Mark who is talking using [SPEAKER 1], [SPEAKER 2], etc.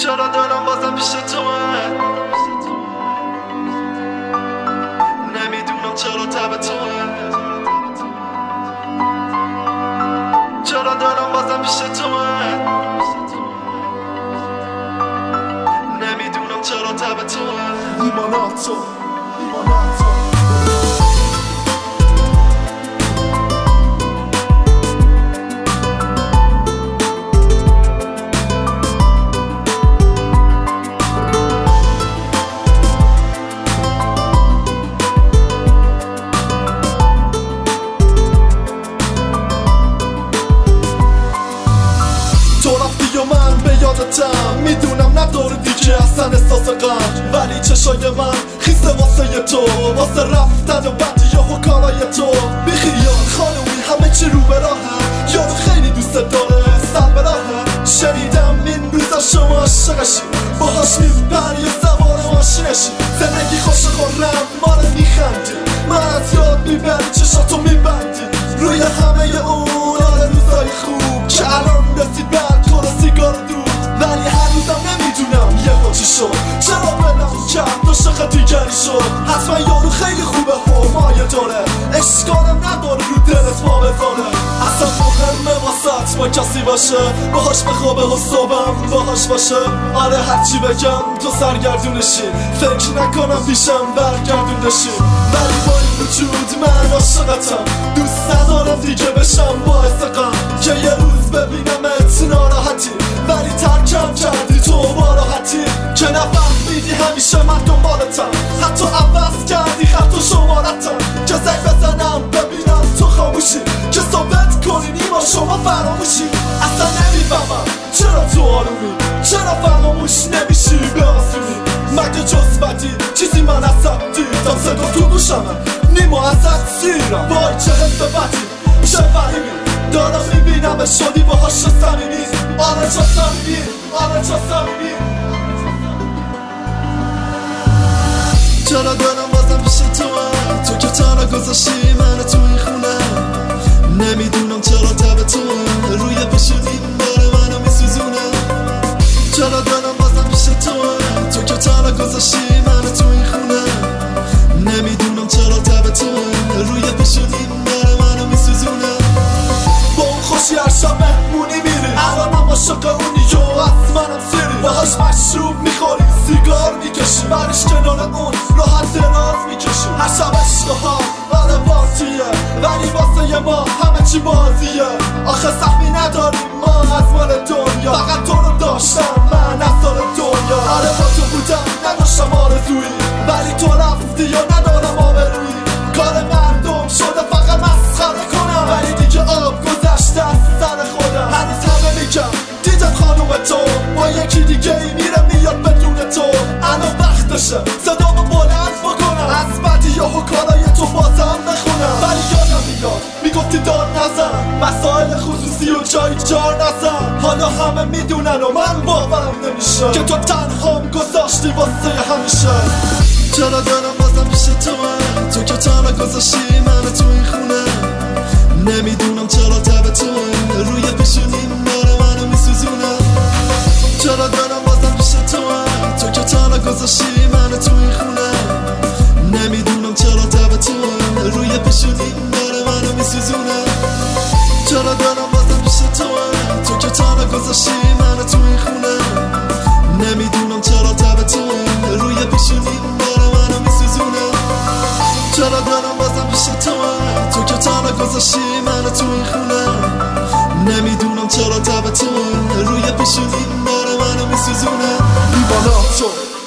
[SPEAKER 1] چرا دلم بازم پیش توه، نمیدونم چرا تب توه، چرا دلم بازم پیش توه، نمیدونم چرا تب توه. ایماناتو من به یادتم، میدونم نداره دیگه اصلا احساس غم، ولی چشای من خیسه واسه تو، واسه رفتن و بدی و کارای تو. بیخیال خانومی همه چی رو به راهه، یارو خیلی دوست داره سر به راهه. شنیدم این روزا شما عاشقشی، باهاش میپری و سوار ماشینشی. زندگی خوش خورم ما رو میخندی، من از یاد میبری چشاتو میبندی روی همه اون روزای خوب که الان رسید برکار و سیگار دور. ولی هنوزم نمیدونم یه چی شد، چرا بلم کرد عاشق دیگری شد. حتما یارو خیلی خوبه حرمایه داره، اشکالم نداره رو دلت ما بذاره. اصلا مهمه واسط با کسی باشه، باهاش بخوابه و صبحم باهاش باشه. آره هرچی بگم تو سرگردونشی، فکر نکنم پیشم برگردوندشی. ولی با این وجود من عاشقتم، دوست ندارم دیگه بشم باعث غم، که یه روز ببینمت ناراحتی ولی ترکم کردی تو با راحتی. که نفهمیدی همیشه من دنبالتم، حتی عوض کردی خط و شمارتم، که زنگ بزنم ببینم تو خاموشی، که ثابت کنی نیما شما فراموشی. اصلا نمیفهمم چرا تو آرومی، چرا فراموش نمیشی به آسونی. مگه جز بدی چیزی من ازت دیدم، صدا تو گوشمه نیما ازت سیرم. وای چه حس بدی چه فهیمی، دارم میبینم شدی باهاش صمیمی. آره چه صمیمی، آره چه صمیمی. چرا دلم بازم پیش توه، تو که تنها گذاشتی من تو این خونه. نمیدونم چرا تب توه، روی پیشونیم داره منو میسوزونه. چرا دلم بازم پیش توه، تو که تنها گذاشتی من تو این خونه. نمیدونم چرا تب توه، روی پیشونیم داره منو میسوزونه. با اون خوشی هر شب مهمونی میری، الانم عاشق اونی و از منم سیری. باهاش مشروب میخوری سیگار میکشی، برش کنار اون راحت دراز میکشی. هر شب عشقها آره پارتیه، ولی واسه ما همه چی بازیه. آخه سهمی نداریم ما از مال دنیا، فقط تو رو داشتم من از سال دنیا. آره با تو بودم نداشتم آرزویی، ولی تو رفتی یا ندارم آبرویی. کار مردم شده فقط مسخره کنم، ولی دیگه آب گذشته از سر خودم. هنوز همه میگم دیدم خانوم تو با یکی دیگه ای میره میاد بدون تو. الان وقتشه صدامو بلند بکنم، از بدی و کارای تو بازم نخونم. ولی یادم میاد میگفتی دار نزن، مسائل خصوصی و جای جار نزن. حالا همه میدونن و من باورم نمیشه که تو تنهام گذاشتی واسه همیشه. چرا دلم بازم پیش توه، تو که تنها گذاشتی من تو این خونه. نمیدونم چرا تب توه، روی پیشونیم داره منو میسوزونه. چرا دلم بازم پیش توه، تو که تنها گذاشتی من تو این خونه. نمیدونم چرا تب توه، روی پیشونیم داره منو میسوزونه. چرا دلم بازم پیش توه، تو که تنها گذاشتی من تو این خونه. نمیدونم چرا تب توه، روی پیشونیم داره منو میسوزونه. چرا دلم بازم پیش توه، تو که تنها گذاشتی من تو این خونه. نمیدونم چرا تب توه، روی پیشونیم داره منو میسوزونه. ایواناتو